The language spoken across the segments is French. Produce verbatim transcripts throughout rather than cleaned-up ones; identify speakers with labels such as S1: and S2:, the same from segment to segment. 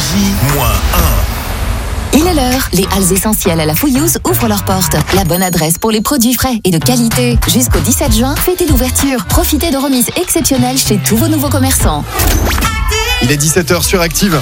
S1: moins un.
S2: Il est l'heure. Les halles essentielles à la Fouillouse ouvrent leurs portes. La bonne adresse pour les produits frais et de qualité. Jusqu'au dix-sept juin, fêtez l'ouverture. Profitez de remises exceptionnelles chez tous vos nouveaux commerçants.
S3: Il est dix-sept heures sur Active.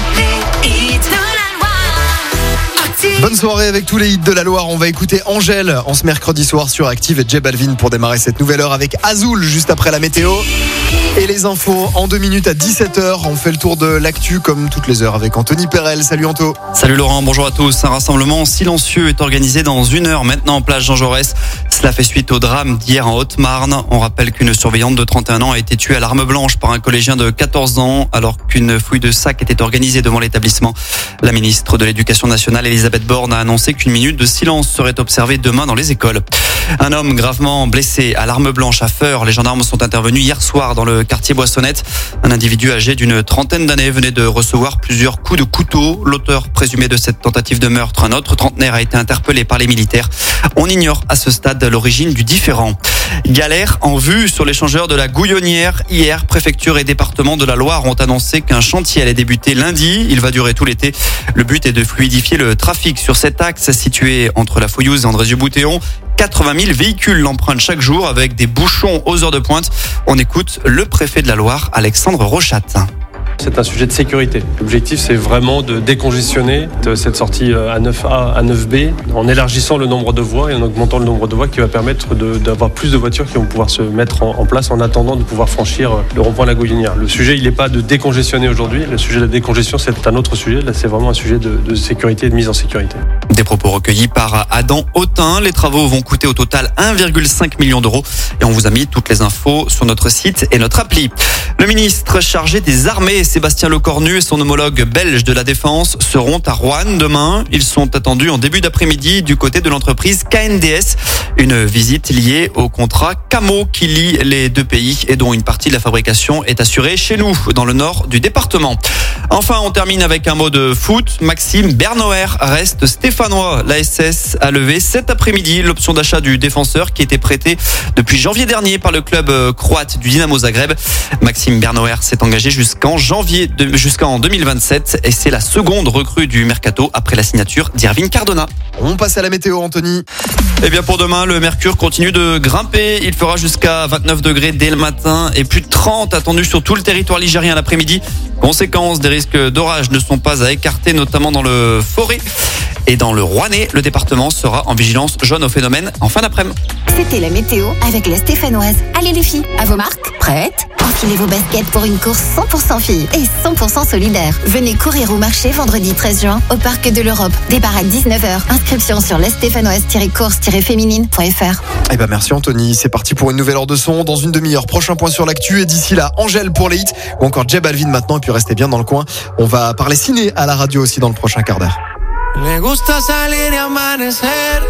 S3: Bonne soirée avec tous les hits de la Loire. On va écouter Angèle en ce mercredi soir sur Active et J Balvin pour démarrer cette nouvelle heure avec Azul juste après la météo. Et les infos en deux minutes à dix-sept heures. On fait le tour de l'actu comme toutes les heures avec Anthony Perel. Salut Anto.
S4: Salut Laurent, bonjour à tous. Un rassemblement silencieux est organisé dans une heure maintenant en place Jean Jaurès. Cela fait suite au drame d'hier en Haute-Marne. On rappelle qu'une surveillante de trente et un ans a été tuée à l'arme blanche par un collégien de quatorze ans alors qu'une fouille de sac était organisée devant l'établissement. La ministre de l'Éducation nationale, Elisabeth Borne, a annoncé qu'une minute de silence serait observée demain dans les écoles. Un homme gravement blessé à l'arme blanche à Feurs. Les gendarmes sont intervenus hier soir dans le quartier Boissonnette. Un individu âgé d'une trentaine d'années venait de recevoir plusieurs coups de couteau. L'auteur présumé de cette tentative de meurtre, un autre trentenaire, a été interpellé par les militaires. On ignore à ce stade l'origine du différend. Galère en vue sur l'échangeur de la Gouillonnière. Hier, préfecture et département de la Loire ont annoncé qu'un chantier allait débuter lundi. Il va durer tout l'été. Le but est de fluidifier le trafic sur cet axe situé entre la Fouillouse et Andrézieux-Boutéon. quatre-vingt mille véhicules l'empruntent chaque jour avec des bouchons aux heures de pointe. On écoute le préfet de la Loire, Alexandre Rochat.
S5: C'est un sujet de sécurité. L'objectif, c'est vraiment de décongestionner cette sortie A neuf A, A neuf B en élargissant le nombre de voies et en augmentant le nombre de voies qui va permettre de, d'avoir plus de voitures qui vont pouvoir se mettre en, en place en attendant de pouvoir franchir le rond-point de la Gouillonnière. Le sujet, il n'est pas de décongestionner aujourd'hui. Le sujet de la décongestion, c'est un autre sujet. Là, c'est vraiment un sujet de, de sécurité et de mise en sécurité.
S4: Des propos recueillis par Adam Autain. Les travaux vont coûter au total un virgule cinq million d'euros. Et on vous a mis toutes les infos sur notre site et notre appli. Le ministre chargé des armées, Sébastien Lecornu, et son homologue belge de la Défense seront à Roanne demain. Ils sont attendus en début d'après-midi du côté de l'entreprise K N D S. Une visite liée au contrat Camo qui lie les deux pays et dont une partie de la fabrication est assurée chez nous, dans le nord du département. Enfin, on termine avec un mot de foot. Maxime Bernauer reste stéphanois. L'A S S a levé cet après-midi l'option d'achat du défenseur qui était prêté depuis janvier dernier par le club croate du Dinamo Zagreb. Maxime Bernauer s'est engagé jusqu'en janvier de, jusqu'en deux mille vingt-sept et c'est la seconde recrue du mercato après la signature d'Irving Cardona.
S3: On passe à la météo, Anthony.
S4: Eh bien pour demain, le mercure continue de grimper. Il fera jusqu'à vingt-neuf degrés dès le matin et plus de trente attendus sur tout le territoire ligérien l'après-midi. Conséquence, des risques d'orage ne sont pas à écarter, notamment dans le Forêt. Et dans le Rouennais, le département sera en vigilance jaune au phénomène en fin d'après-midi.
S2: C'était la météo avec la Stéphanoise. Allez les filles, à vos marques, prêtes ? Enfilez vos baskets pour une course cent pour cent filles et cent pour cent solidaire. Venez courir au marché vendredi treize juin au Parc de l'Europe. Départ à dix-neuf heures. Inscription sur lestéphanoise-course-féminine point f r.
S3: Eh ben merci Anthony, c'est parti pour une nouvelle heure de son dans une demi-heure. Prochain point sur l'actu et d'ici là, Angèle pour les hits ou encore J Balvin maintenant et puis restez bien dans le coin. On va parler ciné à la radio aussi dans le prochain quart d'heure.
S6: Le gusta salir y amanecer,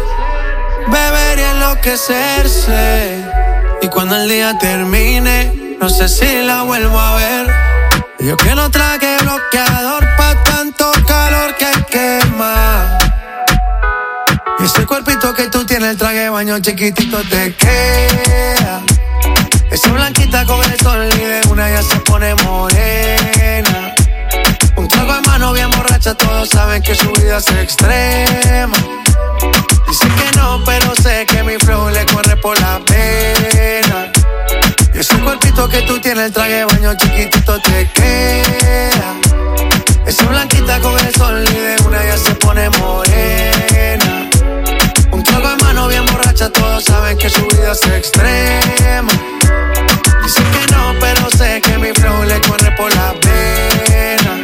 S6: beber y enloquecerse. Y cuando el día termine, no sé si la vuelvo a ver. Yo que no traje bloqueador pa' tanto calor que quema. Y ese cuerpito que tú tienes, el traje de baño chiquitito te queda. Esa blanquita con el sol y de una ya se pone morena. Un trago de mano bien borracha, todos saben que su vida es extrema. Dice que no, pero sé que mi flow le corre por la pena. Y ese cuerpito que tú tienes, el traje de baño chiquitito te queda. Esa blanquita con el sol y de una ya se pone morena. Un trago de mano bien borracha, todos saben que su vida es extrema. Dice que no, pero sé que mi flow le corre por la pena.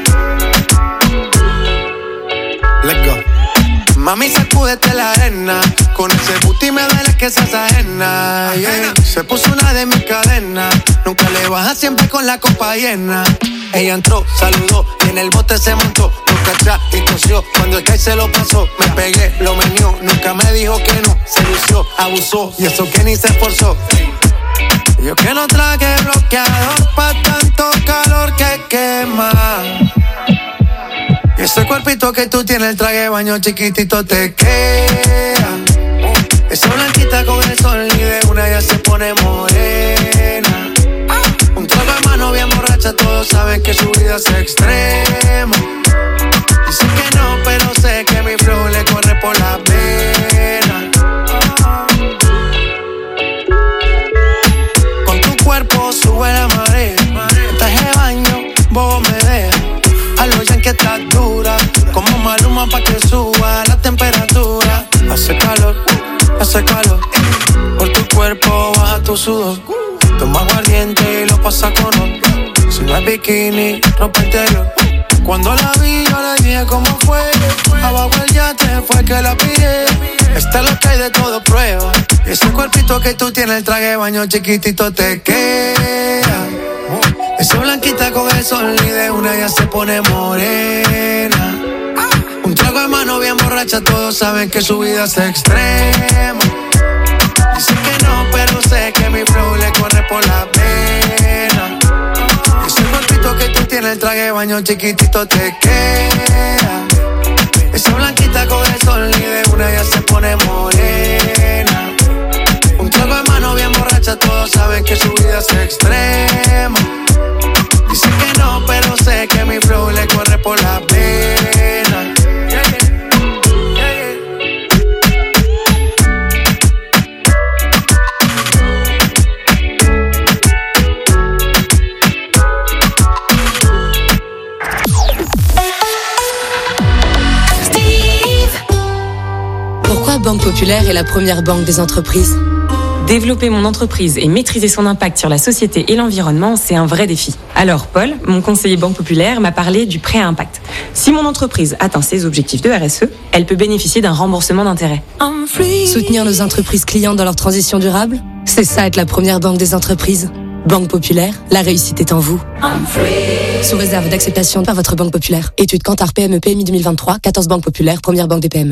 S6: Let's go. Mami, sacúdete la arena. Con ese booty me duele que seas ajena, yeah. Se puso una de mis cadenas. Nunca le baja, siempre con la copa llena. Ella entró, saludó y en el bote se montó. Nunca atrás y tosió. Cuando el que se lo pasó, me pegué, lo menió. Nunca me dijo que no. Se lució, abusó y eso que ni se esforzó. Yo que no traje bloqueador pa' tanto calor que quema. Y ese cuerpito que tú tienes, el traje de baño chiquitito te queda. Esa blanquita con el sol y de una ya se pone morena. Un trago de mano bien borracha, todos saben que su vida es extrema. que estás dura, como Maluma pa' que suba la temperatura. Hace calor, hace calor, por tu cuerpo baja tu sudor. Toma aguardiente y lo pasa con ron. Si no es bikini, ropa interior. Cuando la vi yo le dije cómo fue. Abajo el yate fue que la pillé. Esta es lo que hay de todo prueba. Y ese cuerpito que tú tienes, el traje de baño chiquitito te queda. Esa blanquita con el sol y de una ya se pone morena. Un trago de mano bien borracha, todos saben que su vida es extrema. Dice que no, pero sé que mi flow le corre por la pena. Ese cuerpito que tú tienes, el traje de baño chiquitito te queda. Esa blanquita con el sol y de una ya se pone morena. Un trago de mano bien borracha, todos saben que su vida es extrema. Dice que no, pero sé que mi flow le corre por la pena. Yeah, yeah. Yeah, yeah.
S7: Pourquoi Banque Populaire est la première banque des entreprises ?
S8: Développer mon entreprise et maîtriser son impact sur la société et l'environnement, c'est un vrai défi. Alors Paul, mon conseiller Banque Populaire, m'a parlé du prêt à impact. Si mon entreprise atteint ses objectifs de R S E, elle peut bénéficier d'un remboursement d'intérêt.
S7: Soutenir nos entreprises clients dans leur transition durable, c'est ça être la première banque des entreprises. Banque Populaire, la réussite est en vous. Sous réserve d'acceptation par votre Banque Populaire. Étude Kantar P M E P M I deux mille vingt-trois, quatorze Banque Populaire, première banque des P M E.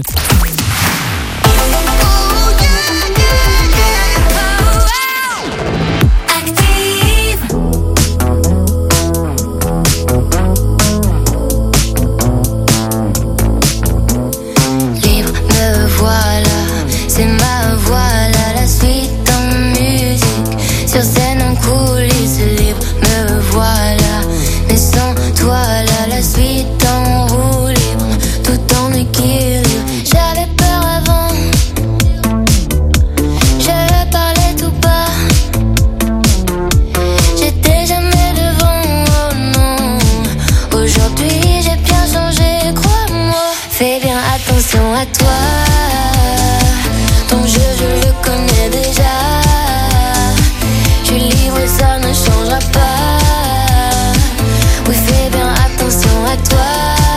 S9: C'est ma voix, là, la suite en musique. Sur scène, en coulisses, libre, me voilà. Mais sans toi, là, la suite en roue libre. Tout en équilibre. J'avais peur avant. Je parlais tout bas. J'étais jamais devant, oh non. Aujourd'hui, j'ai bien changé, crois-moi. Fais bien attention à toi. Ton jeu, je le connais déjà. Je suis libre et ça ne changera pas. Oui, fais bien attention à toi.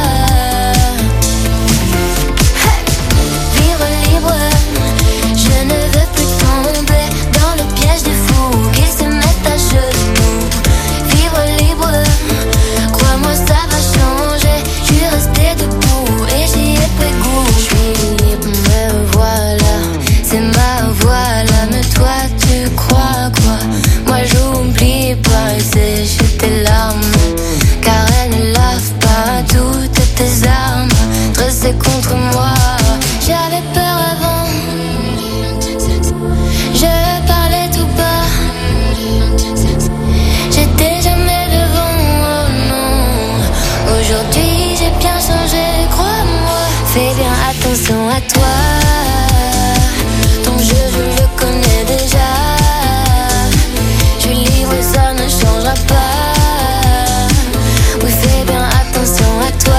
S9: Hey! Vivre libre, je ne veux plus tomber dans le piège des fous qui se mettent à genoux. Vivre libre, crois-moi ça va changer. Je suis restée debout et j'y ai pris goût. Je suis libre, me voilà. C'est ma voix là, mais toi tu crois quoi? Moi j'oublie pas et sécher tes larmes, car elles ne lavent pas toutes tes armes dressées contre moi. J'avais peur avant, je parlais tout bas. J'étais jamais devant, oh non. Aujourd'hui j'ai bien changé, crois-moi. Fais bien attention à toi. Ton jeu, je le connais déjà. Je suis libre et ça ne changera pas. Oui, fais bien attention à toi.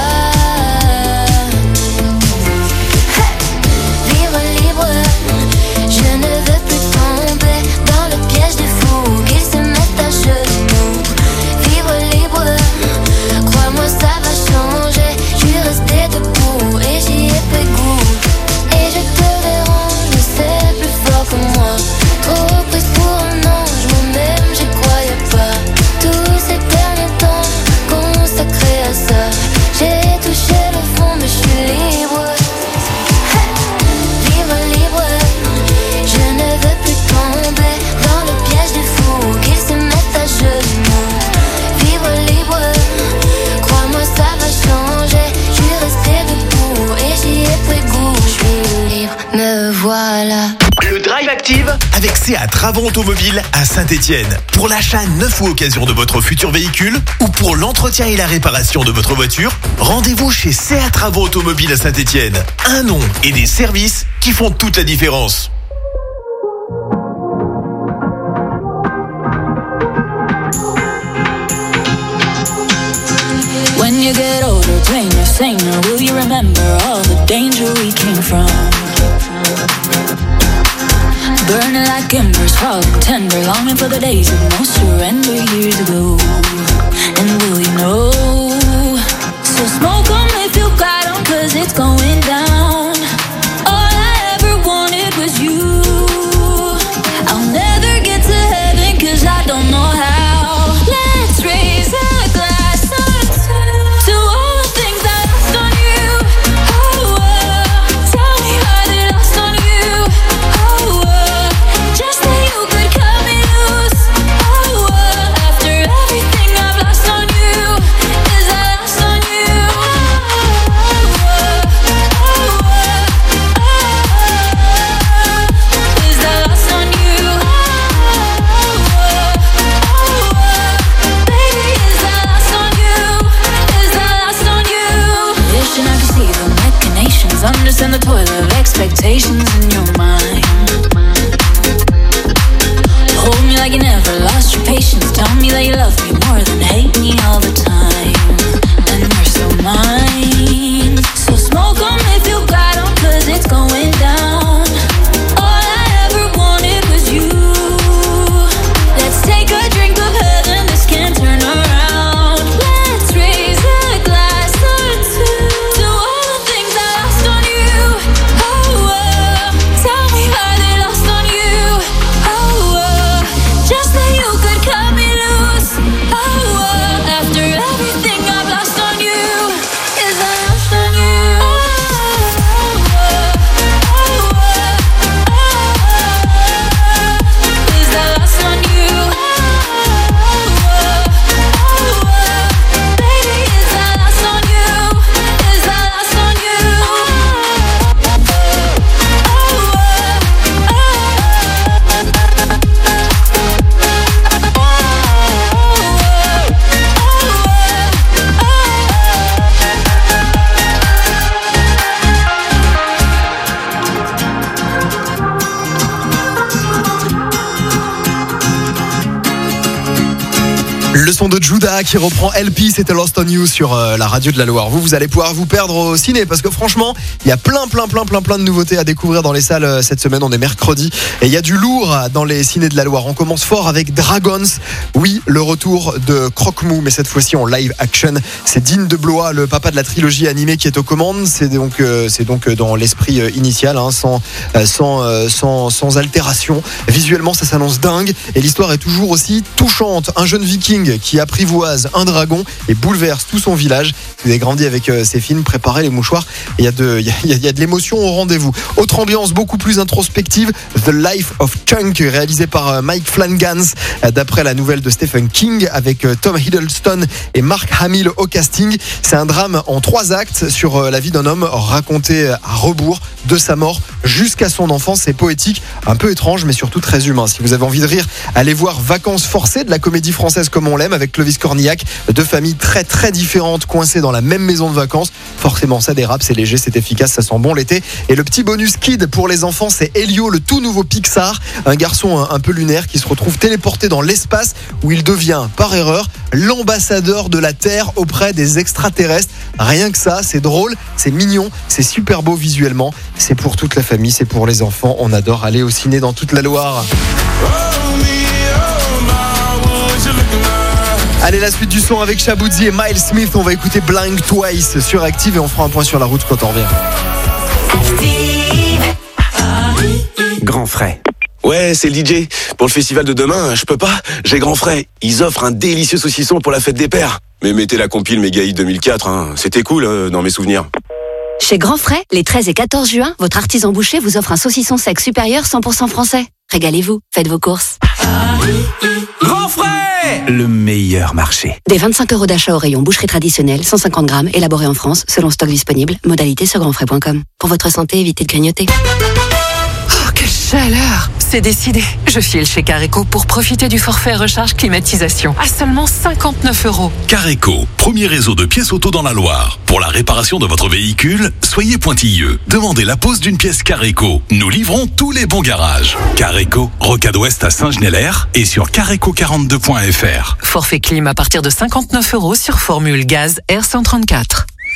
S9: Hey! Vivre libre, je ne veux plus tomber dans le piège des fous qui se mettent à genoux. Vivre libre, crois-moi ça va changer. Je suis restée debout et j'y ai pris goût. Et je te dérange, c'est plus fort que moi. Trop prise pour un ange, moi-même j'y croyais pas. Tous ces derniers temps consacrés à ça. J'ai touché le fond mais je suis libre. Hey! Vivre libre, je ne veux plus tomber dans le piège des fous qui se mettent à genoux. Vivre libre, crois-moi ça va changer. Je suis restée debout et j'y ai pris goût. Je suis libre, me voilà.
S1: Le Drive Active avec Seat Travaux Automobile à Saint-Étienne. Pour l'achat neuf ou occasion de votre futur véhicule ou pour l'entretien et la réparation de votre voiture, rendez-vous chez Seat Travaux Automobile à Saint-Étienne. Un nom et des services qui font toute la différence.
S10: When you get older, when you're saying, will you remember all the danger we came from? Burning like embers, falling tender, longing for the days of no surrender years ago. And will you know? So smoke on if you got on, cause it's going down. All I ever wanted was you. I'll never get to heaven cause I don't know how. Let's raise a glass or two to all the things I lost on you. Oh, oh. Tell me how they lost on you. Oh, oh. Just that you could cut me loose. Oh, oh. After everything I've lost on you, is I lost on you. Oh, oh. Oh, oh. Oh, is I lost on you. Oh, oh. Baby, is I lost on you? Is I lost on you? Wishing I could see the machinations, understand the toil of expectations in your mind. Hold me like you never lost your patience. Tell me that you love me more than hate me all the time. And you're so mine. So smoke on if you got on, cause it's going down. All I ever wanted was you. Let's take a drink of heaven, this can't turn around. Let's raise a glass or two to all the things I lost on you. Oh, oh. Tell me how they lost on you. Oh, oh. Just that you could cut me loose. Oh, oh. After everything I've lost on you, is I lost on you. Oh, oh, oh, oh, oh. Is I lost on you. Oh, oh, oh. Baby, is I lost on you. Is I lost on you. Oh, oh,
S3: Le son de Judas qui reprend L P, c'était Lost on You sur euh, la radio de la Loire. Vous, vous allez pouvoir vous perdre au ciné parce que franchement, il y a plein, plein, plein, plein, plein de nouveautés à découvrir dans les salles euh, cette semaine. On est mercredi et il y a du lourd dans les ciné de la Loire. On commence fort avec Dragons. Oui, le retour de Croque-Mou, mais cette fois-ci en live action. C'est Dean de Blois, le papa de la trilogie animée, qui est aux commandes. C'est donc, euh, c'est donc dans l'esprit euh, initial, hein, sans, euh, sans, euh, sans, sans altération. Visuellement, ça s'annonce dingue et l'histoire est toujours aussi touchante. Un jeune viking qui apprivoise un dragon et bouleverse tout son village. Vous avez grandi avec euh, ces films, préparez les mouchoirs. Il y a de, il y a, il y a de l'émotion au rendez-vous. Autre ambiance beaucoup plus introspective, The Life of Chunk, réalisé par euh, Mike Flanagan, euh, d'après la nouvelle de Stephen King, avec euh, Tom Hiddleston et Mark Hamill au casting. C'est un drame en trois actes sur euh, la vie d'un homme raconté à rebours de sa mort jusqu'à son enfance. C'est poétique, un peu étrange, mais surtout très humain. Si vous avez envie de rire, allez voir Vacances forcées, de la comédie française comme on l'aime, avec Clovis Cornillac. Deux familles très très différentes coincées dans la même maison de vacances. Forcément, ça dérape, c'est léger, c'est efficace, ça sent bon l'été. Et le petit bonus kid pour les enfants, c'est Elio, le tout nouveau Pixar. Un garçon un peu lunaire qui se retrouve téléporté dans l'espace où il devient, par erreur, l'ambassadeur de la Terre auprès des extraterrestres. Rien que ça, c'est drôle, c'est mignon, c'est super beau visuellement. C'est pour toute la famille, c'est pour les enfants. On adore aller au ciné dans toute la Loire. Allez, la suite du son avec Shaboodzi et Miles Smith. On va écouter Blind Twice sur Active et on fera un point sur la route quand on revient.
S11: Grand frais. Ouais, c'est le D J. Pour le festival de demain, je peux pas. J'ai grand frais. Ils offrent un délicieux saucisson pour la fête des pères. Mais mettez la compile Méga Hit deux mille quatre, hein. C'était cool euh, dans mes souvenirs.
S12: Chez Grand Frais, les treize et quatorze juin, votre artisan boucher vous offre un saucisson sec supérieur cent pour cent français. Régalez-vous, faites vos courses.
S11: Grand frais, le meilleur marché.
S12: Des vingt-cinq euros d'achat au rayon boucherie traditionnelle, cent cinquante grammes, élaboré en France, selon stock disponible. Modalité sur grandfrais point com. Pour votre santé, évitez de grignoter.
S13: Oh, quelle chaleur! C'est décidé. Je file chez Careco pour profiter du forfait recharge climatisation à seulement cinquante-neuf euros.
S14: Careco, premier réseau de pièces auto dans la Loire. Pour la réparation de votre véhicule, soyez pointilleux. Demandez la pose d'une pièce Careco. Nous livrons tous les bons garages. Careco, Rocade Ouest à Saint-Genélaire et sur careco quarante-deux point f r.
S13: Forfait clim à partir de cinquante-neuf euros sur formule gaz R cent trente-quatre.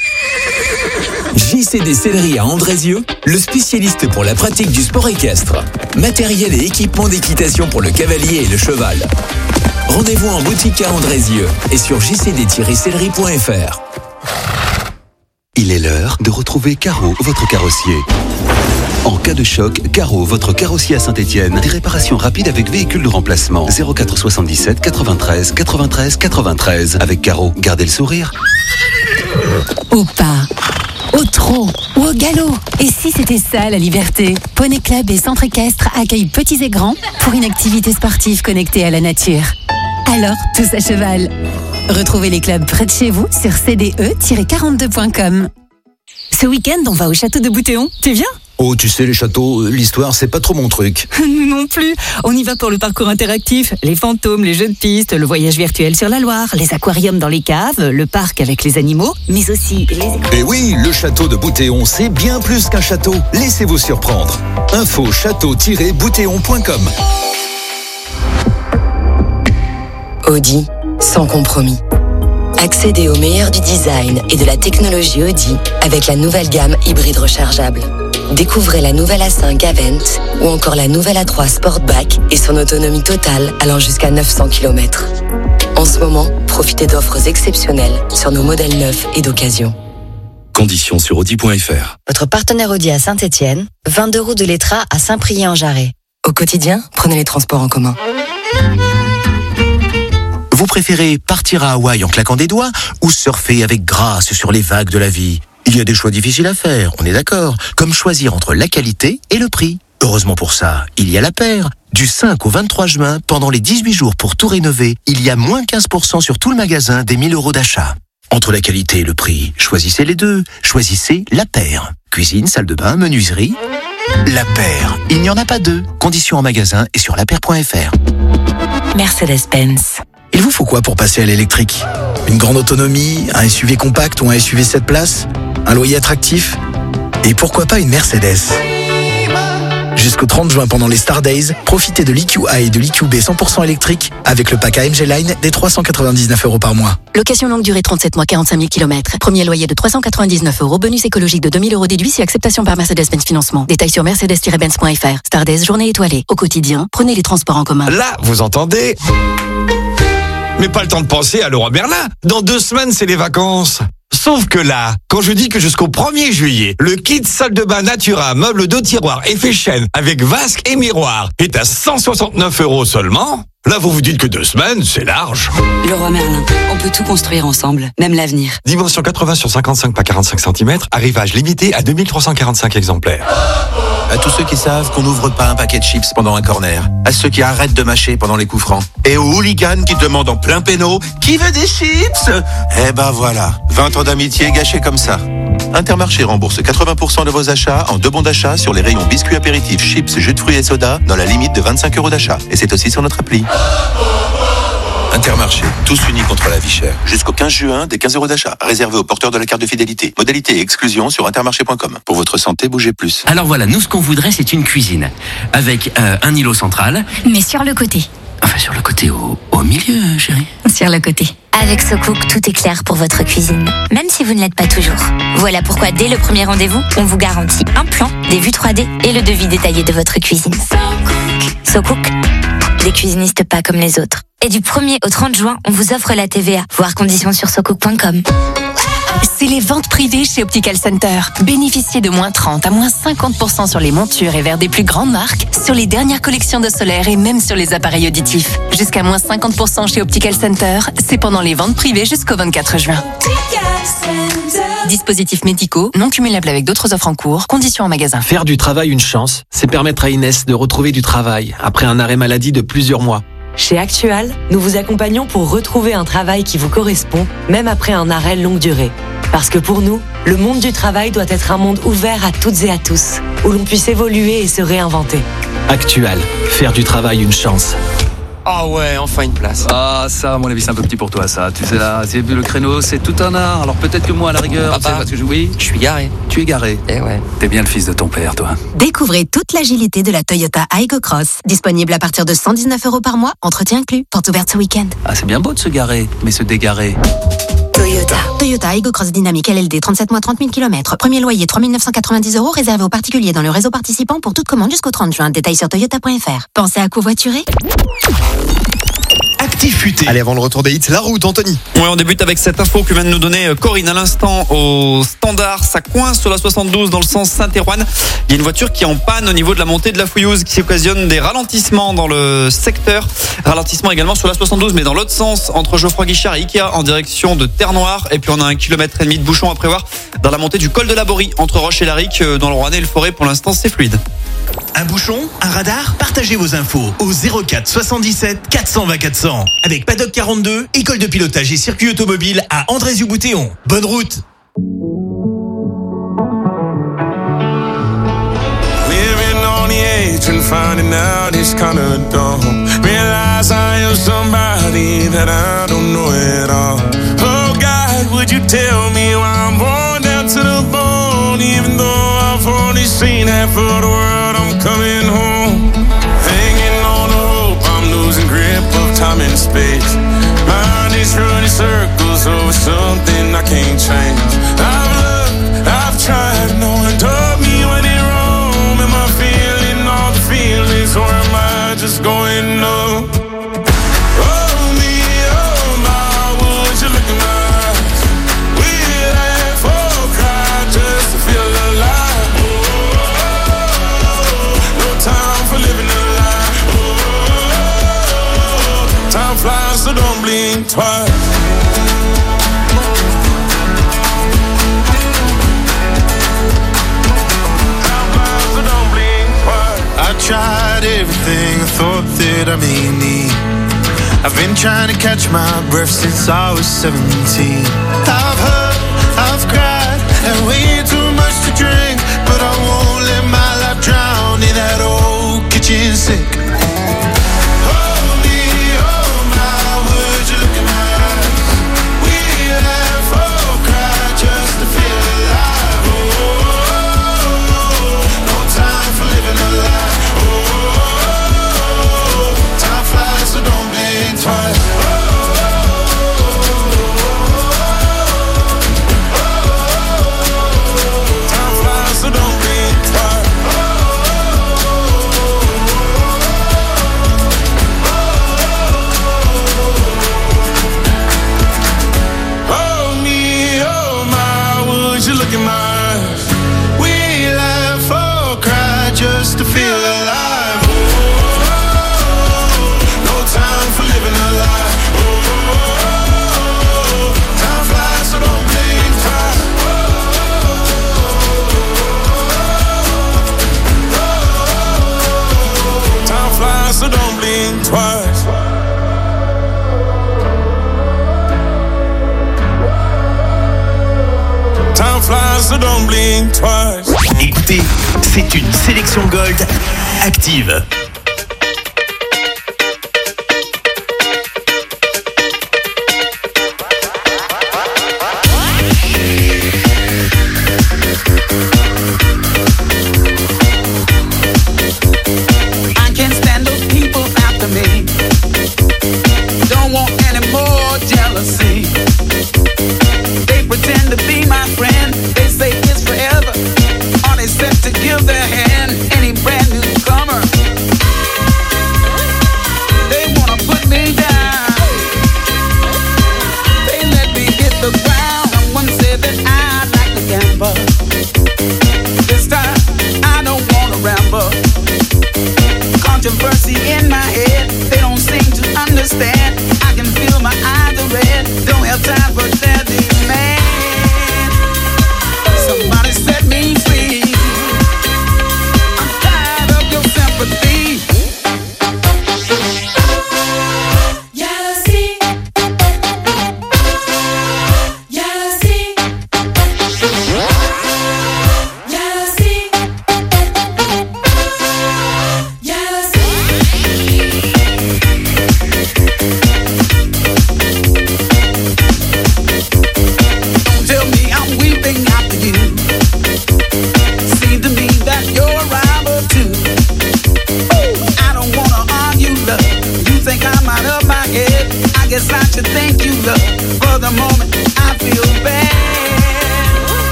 S15: J C D Sellerie à Andrézieux, le spécialiste pour la pratique du sport équestre. Matériel et équipement d'équitation pour le cavalier et le cheval. Rendez-vous en boutique à Andrézieux et sur j c d tiret sellerie point f r.
S16: Il est l'heure de retrouver Caro, votre carrossier. En cas de choc, Caro, votre carrossier à Saint-Étienne. Des réparations rapides avec véhicule de remplacement. zéro quatre soixante-dix-sept quatre-vingt-treize quatre-vingt-treize quatre-vingt-treize. Avec Caro, gardez le sourire.
S17: Au pas, au trot ou au galop. Et si c'était ça la liberté? Poney Club et Centre Équestre accueillent petits et grands pour une activité sportive connectée à la nature. Alors, tous à cheval. Retrouvez les clubs près de chez vous sur c d e tiret quarante-deux point com. Ce week-end, on va au château de Boutéon. Tu viens?
S18: Oh, tu sais, les châteaux, l'histoire, c'est pas trop mon truc.
S17: Nous non plus. On y va pour le parcours interactif, les fantômes, les jeux de piste, le voyage virtuel sur la Loire, les aquariums dans les caves, le parc avec les animaux, mais aussi les...
S18: Et oui, le château de Boutéon, c'est bien plus qu'un château. Laissez-vous surprendre. Info château tiret boutéon point com.
S19: Audi, sans compromis. Accédez au meilleur du design et de la technologie Audi avec la nouvelle gamme hybride rechargeable. Découvrez la nouvelle A cinq Avent ou encore la nouvelle A trois Sportback et son autonomie totale allant jusqu'à neuf cents kilomètres. En ce moment, profitez d'offres exceptionnelles sur nos modèles neufs et d'occasion.
S20: Conditions sur audi point f r.
S19: Votre partenaire Audi à Saint-Étienne, vingt-deux route de l'Étrat à Saint-Priest-en-Jarret. Au quotidien, prenez les transports en commun.
S21: Vous préférez partir à Hawaï en claquant des doigts ou surfer avec grâce sur les vagues de la vie? Il y a des choix difficiles à faire, on est d'accord, comme choisir entre la qualité et le prix. Heureusement pour ça, il y a La Paire. Du cinq au vingt-trois juin, pendant les dix-huit jours pour tout rénover, il y a moins quinze pour cent sur tout le magasin des mille euros d'achat. Entre la qualité et le prix, choisissez les deux. Choisissez La Paire. Cuisine, salle de bain, menuiserie. La Paire, il n'y en a pas deux. Conditions en magasin et sur la paire point f r.
S19: Mercedes-Benz.
S22: Il vous faut quoi pour passer à l'électrique? Une grande autonomie, un S U V compact ou un S U V sept places? Un loyer attractif? Et pourquoi pas une Mercedes? Jusqu'au trente juin pendant les Star Days, profitez de l'E Q A et de l'E Q B cent pour cent électrique avec le pack A M G Line des trois cent quatre-vingt-dix-neuf euros par mois.
S17: Location longue durée trente-sept mois, quarante-cinq mille kilomètres. Premier loyer de trois cent quatre-vingt-dix-neuf euros. Bonus écologique de deux mille euros déduit si acceptation par Mercedes-Benz Financement. Détails sur mercedes tiret benz point f r. Star Days, journée étoilée. Au quotidien, prenez les transports en commun.
S23: Là, vous entendez? Mais pas le temps de penser à Leroy Merlin. Dans deux semaines, c'est les vacances. Sauf que là, quand je dis que jusqu'au premier juillet, le kit salle de bain Natura, meuble de tiroir effet chêne avec vasque et miroir est à cent soixante-neuf euros seulement, là vous vous dites que deux semaines, c'est large.
S24: Leroy Merlin, on peut tout construire ensemble, même l'avenir.
S23: Dimension quatre-vingts sur cinquante-cinq par quarante-cinq centimètres, arrivage limité à deux mille trois cent quarante-cinq exemplaires.
S25: À tous ceux qui savent qu'on n'ouvre pas un paquet de chips pendant un corner. À ceux qui arrêtent de mâcher pendant les coups francs. Et aux hooligans qui demandent en plein péno « Qui veut des chips ?» Eh ben voilà, vingt ans d'amitié gâchés comme ça. Intermarché rembourse quatre-vingts pour cent de vos achats en deux bons d'achat sur les rayons biscuits apéritifs, chips, jus de fruits et soda dans la limite de vingt-cinq euros d'achat. Et c'est aussi sur notre appli. Intermarché, tous unis contre la vie chère. Jusqu'au quinze juin, des quinze euros d'achat. Réservé aux porteurs de la carte de fidélité. Modalité et exclusion sur intermarché point com. Pour votre santé, bougez plus.
S26: Alors voilà, nous ce qu'on voudrait, c'est une cuisine. Avec euh, un îlot central.
S27: Mais sur le côté.
S26: Enfin, sur le côté, au, au milieu, chérie.
S27: Sur le côté.
S28: Avec SoCook, tout est clair pour votre cuisine, même si vous ne l'êtes pas toujours. Voilà pourquoi, dès le premier rendez-vous, on vous garantit un plan, des vues trois D et le devis détaillé de votre cuisine. SoCook, des cuisinistes pas comme les autres. Et du premier au trente juin, on vous offre la T V A. Voir conditions sur socook point com.
S17: C'est les ventes privées chez Optical Center. Bénéficiez de moins trente à moins cinquante pour cent sur les montures et verres des plus grandes marques, sur les dernières collections de solaire et même sur les appareils auditifs. Jusqu'à moins cinquante pour cent chez Optical Center, c'est pendant les ventes privées jusqu'au vingt-quatre juin. Dispositifs médicaux, non cumulables avec d'autres offres en cours, conditions en magasin.
S29: Faire du travail une chance, c'est permettre à Inès de retrouver du travail après un arrêt maladie de plusieurs mois.
S30: Chez Actual, nous vous accompagnons pour retrouver un travail qui vous correspond, même après un arrêt longue durée. Parce que pour nous, le monde du travail doit être un monde ouvert à toutes et à tous, où l'on puisse évoluer et se réinventer.
S29: Actual, faire du travail une chance.
S31: Ah ouais, enfin une place.
S32: Ah ça, à mon avis, c'est un peu petit pour toi, ça. Tu sais là, c'est le créneau, c'est tout un art. Alors peut-être que moi, à la rigueur,
S31: Papa,
S32: tu sais, parce que je, oui,
S31: je suis garé.
S32: Tu es garé.
S31: Eh ouais.
S32: T'es bien le fils de ton père, toi.
S17: Découvrez toute l'agilité de la Toyota Aygo Cross. Disponible à partir de cent dix-neuf euros par mois, entretien inclus. Porte ouverte ce week-end.
S32: Ah, c'est bien beau de se garer, mais se dégarer.
S1: Toyota.
S17: Toyota Aygo Cross Dynamic L L D, trente-sept mois, trente mille kilomètres. Premier loyer trois mille neuf cent quatre-vingt-dix euros réservé aux particuliers dans le réseau participant pour toute commande jusqu'au trente juin. Détails sur toyota point f r. Pensez à covoiturer?
S2: Actif Futé. Allez, avant le retour des hits, la route, Anthony.
S3: Ouais, on débute avec cette info que vient de nous donner Corinne à l'instant au standard. Ça coince sur la soixante-douze dans le sens Saint-Érouanne. Il y a une voiture qui est en panne au niveau de la montée de la Fouillouse qui occasionne des ralentissements dans le secteur. Ralentissement également sur la soixante-douze, mais dans l'autre sens, entre Geoffroy-Guichard et Ikea en direction de Terre-Noire. Et puis on a un kilomètre et demi de bouchon à prévoir dans la montée du col de la Borie entre Roche et Laric dans le Rouennais et le Forêt. Pour l'instant, c'est fluide.
S2: Un bouchon, un radar, partagez vos infos au zéro quatre soixante-dix-sept quatre cent vingt quatre cents avec Paddock quarante-deux, école de pilotage et circuit automobile à Andrézieux-Boutéon. Bonne route.
S4: Living on the edge and finding out it's kinda dumb. Realize I am somebody that I don't know at all. Oh God, would you tell me why I'm born down to the bone? Even though I've only seen half of the world, I'm coming home. Hanging on a hope, I'm losing grip of time and space. Mind is running circles over something I can't change. I've looked, I've tried, no one told me when it wrong. Am I feeling all the feelings or am I just going numb? Oh me, oh my, would you look at my eyes? We laugh or cry just to feel alive. Oh, no time for living a lie. Oh, time flies, so don't blink twice.
S5: I tried everything I thought that I may need. I've been trying to catch my breath since I was seventeen. I've hurt, I've cried, had way too much to drink, but I won't let my life drown in that old kitchen sink. Hold me, oh my, would you look in my eyes? We laugh or cry just to feel alive. Oh, no time for living a lie. So don't blink twice. Oh, time flies, so don't blink twice. Oh me, oh my, would you look in my eyes? We laugh or cry just to feel alive. Time for living a lie. Oh, time flies, so don't blink twice. Oh, time flies, so don't blink twice. Time flies, so don't blink twice.
S2: Écoutez, c'est une sélection Gold active.
S6: They pretend to be my friend. They say it's forever. Are they set to give their hand? Any brand newcomer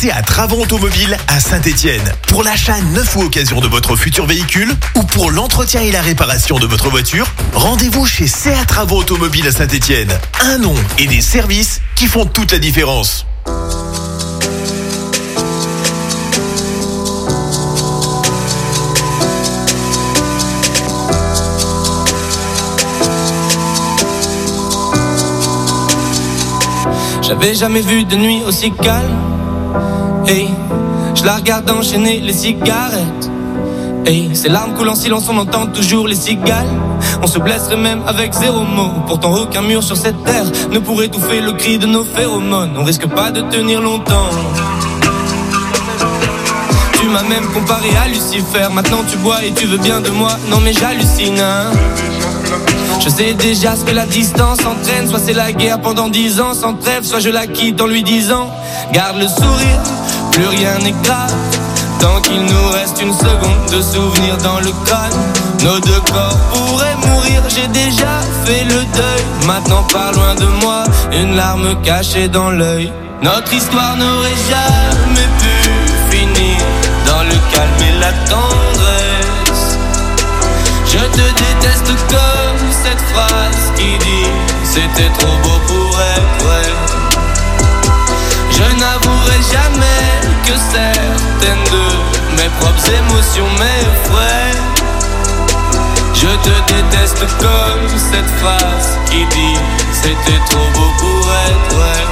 S2: Seat Ravon Automobile à Saint-Étienne. Pour l'achat neuf ou occasion de votre futur véhicule ou pour l'entretien et la réparation de votre voiture, rendez-vous chez Seat Ravon Automobile à Saint-Étienne. Un nom et des services qui font toute la différence.
S1: J'avais jamais vu de nuit aussi calme. Hey, je la regarde enchaîner les cigarettes. Hey, ses larmes coulent en silence, on entend toujours les cigales. On se blesserait même avec zéro mot. Pourtant aucun mur sur cette terre ne pourrait étouffer le cri de nos phéromones. On risque pas de tenir longtemps. Tu m'as même comparé à Lucifer. Maintenant tu bois et tu veux bien de moi. Non mais j'hallucine, hein. Je sais déjà ce que la distance entraîne. Soit c'est la guerre pendant dix ans sans trêve, soit je la quitte en lui disant garde le sourire, plus rien n'est grave. Tant qu'il nous reste une seconde de souvenir dans le crâne, nos deux corps pourraient mourir. J'ai déjà fait le deuil, maintenant pas loin de moi, une larme cachée dans l'œil. Notre histoire n'aurait jamais pu finir dans le calme et la tendresse. Je te déteste comme cette phrase qui dit c'était trop beau pour être vrai. Je n'avouerai jamais que certaines de mes propres émotions m'effraient. Je te déteste comme cette phrase qui dit c'était trop beau pour être vrai.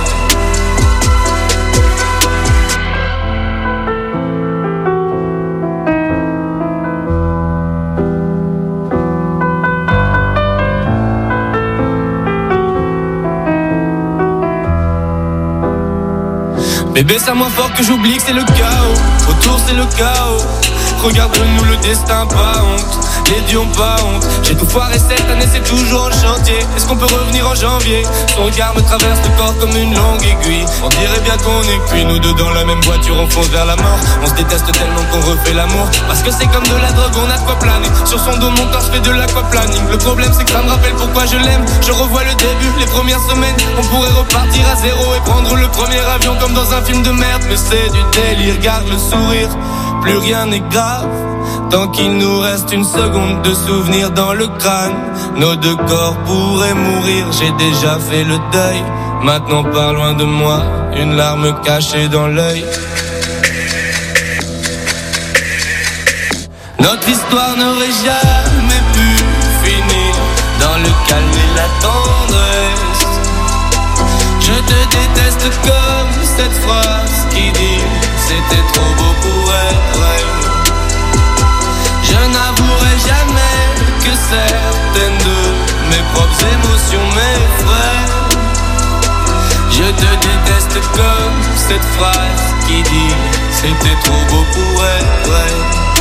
S1: Bébé, c'est à moi fort que j'oublie que c'est le chaos. Autour c'est le chaos. Regarde-nous, le destin, pas honte. Les dieux ont pas honte. J'ai tout foiré cette année, c'est toujours en chantier. Est-ce qu'on peut revenir en janvier? Son regard me traverse le corps comme une longue aiguille. On dirait bien qu'on est cuits, nous deux dans la même voiture, on fonce vers la mort. On se déteste tellement qu'on refait l'amour. Parce que c'est comme de la drogue, on a de quoi planer. Sur son dos, mon corps, je fais de l'aquaplaning. Le problème, c'est que ça me rappelle pourquoi je l'aime. Je revois le début, les premières semaines. On pourrait repartir à zéro et prendre le premier avion comme dans un film de merde. Mais c'est du délire, garde le sourire. Plus rien n'est grave, tant qu'il nous reste une seconde de souvenir dans le crâne. Nos deux corps pourraient mourir, j'ai déjà fait le deuil. Maintenant pas loin de moi, une larme cachée dans l'œil. Notre histoire n'aurait jamais pu finir dans le calme et la tendresse. Je te déteste comme cette phrase qui dit c'était trop beau pour être vrai. Je n'avouerai jamais que certaines de mes propres émotions m'effraient. Je te déteste comme cette phrase qui dit c'était trop beau pour être vrai.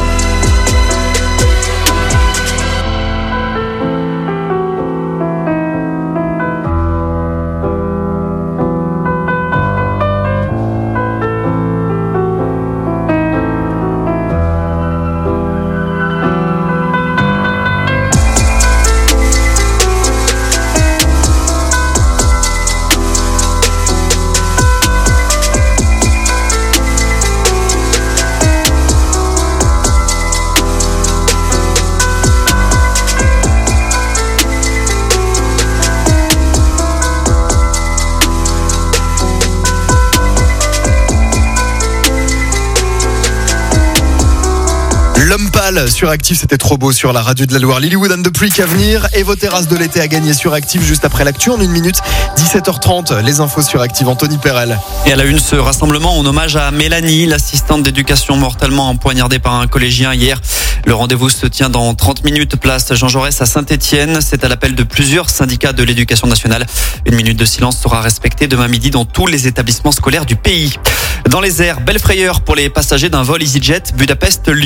S7: L'homme pâle sur Active, c'était trop beau sur la radio de la Loire. Lilywood and the Prick à venir et vos terrasses de l'été à gagner sur Active juste après l'actu en une minute. dix-sept heures trente, les infos sur Active, Anthony Perel.
S3: Et à la une, ce rassemblement en hommage à Mélanie, l'assistante d'éducation mortellement empoignardée par un collégien hier. Le rendez-vous se tient dans trente minutes, place Jean Jaurès à Saint-Étienne. C'est à l'appel de plusieurs syndicats de l'éducation nationale. Une minute de silence sera respectée demain midi dans tous les établissements scolaires du pays. Dans les airs, belle frayeur pour les passagers d'un vol EasyJet Budapest-Lyon.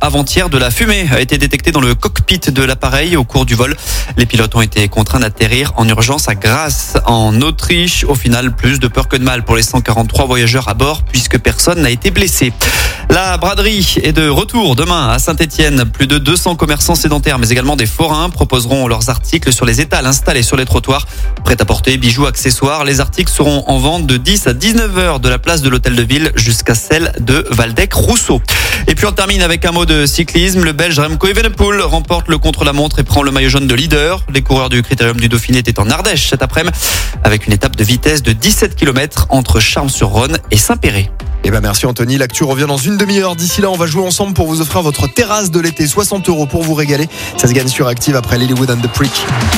S3: avant-hier. De la fumée a été détectée dans le cockpit de l'appareil au cours du vol. Les pilotes ont été contraints d'atterrir en urgence à Grasse, en Autriche. Au final, plus de peur que de mal pour les cent quarante-trois voyageurs à bord, puisque personne n'a été blessé. La braderie est de retour demain à Saint-Étienne. Plus de deux cents commerçants sédentaires, mais également des forains, proposeront leurs articles sur les étals installés sur les trottoirs. Prêt-à-porter, bijoux, accessoires. Les articles seront en vente de dix à dix-neuf heures de la place de l'Hôtel de Ville jusqu'à celle de Waldeck-Rousseau. Et puis on termine avec un mot de cyclisme. Le Belge Remco Evenepoel remporte le contre-la-montre et prend le maillot jaune de leader. Les coureurs du Critérium du Dauphiné étaient en Ardèche cet après-midi avec une étape de vitesse de dix-sept kilomètres entre Charmes-sur-Rhône et Saint-Péret.
S7: Eh ben merci Anthony, l'actu revient dans une demi-heure. D'ici là, on va jouer ensemble pour vous offrir votre terrasse de l'été, soixante euros pour vous régaler. Ça se gagne sur Active après Lilywood and the Prick.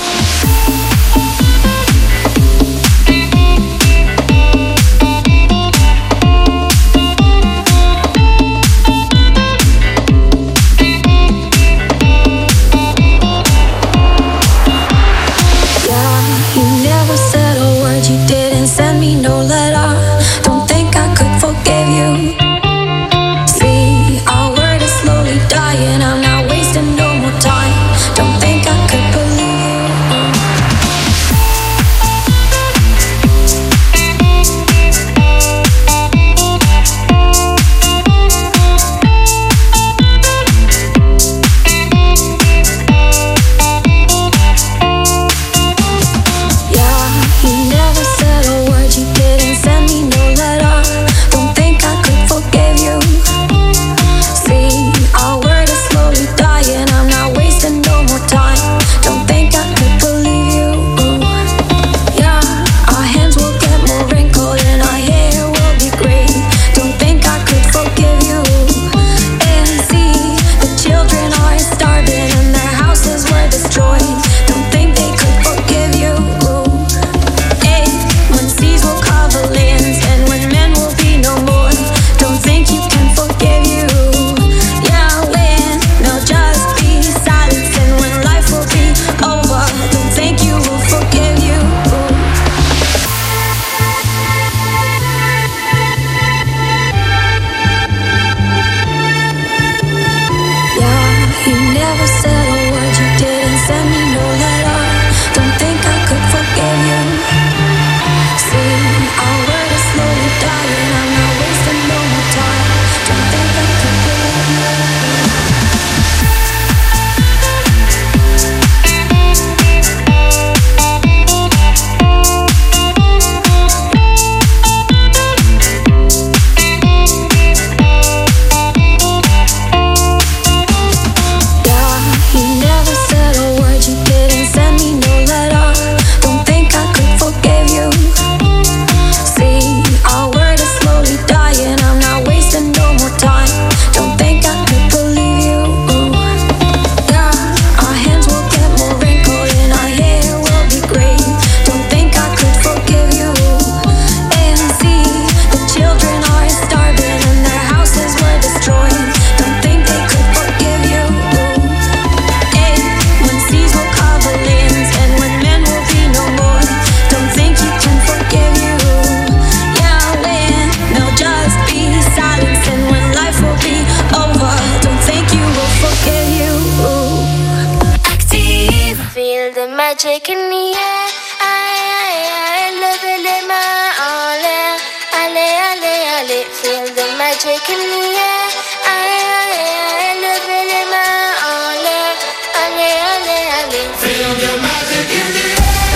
S8: magic in the air. Aïe, aïe, aïe, levez les mains en l'air. Allez, allez, allez, feel the magic in the air. Aïe, aïe, aïe, levez les mains en l'air. Allez, allez, allez, feel the magic in the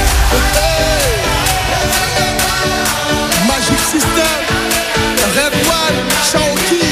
S8: air.
S9: Magic System, Red One, Shaoki.